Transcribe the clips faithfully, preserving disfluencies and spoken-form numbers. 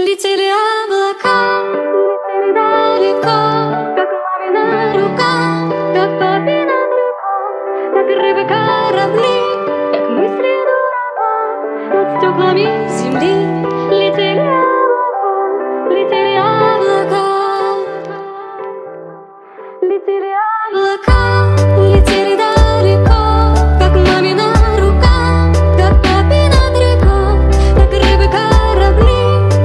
Летели облака, летели далеко, как мамина рука, как папина река, как рыбы корабли, как мысли дурака. Над стеклами земли летели облака, летели облака, летели облака, летели далеко, как мамина рука, как папина река, как рыбы корабли.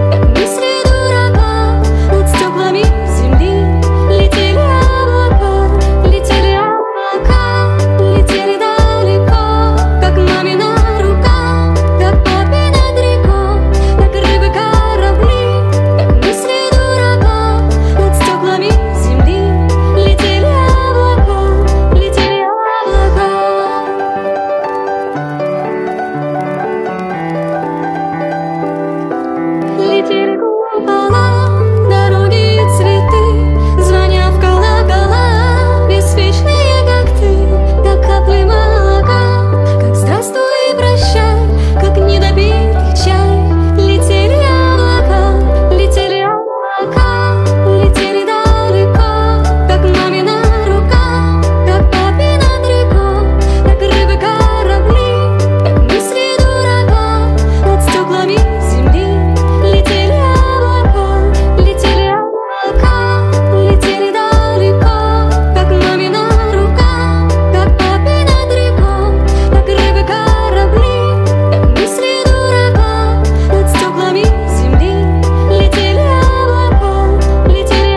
Летели купола, дороги и цветы, звоня в колокола, беспечные, как ты, как капли молока, как здравствуй и прощай, как недопитый чай. Летели облака, летели облака, летели далеко, как мамина рука, как папина река, как рыбы корабли, как мысли дурака. Над стеклами земли летели облака, летели облака, летели далеко, как мамина рука, как папина река, как рыбы корабли, как мысли дурака. Над стеклами земли летели облака, летели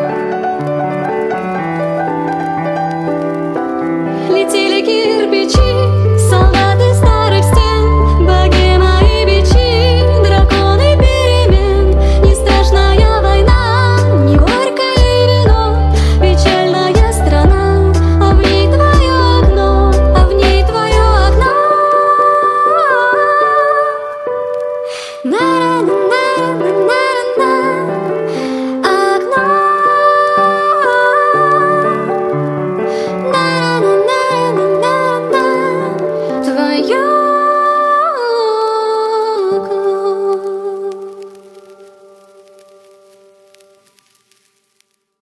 облака. Летели кирпичи,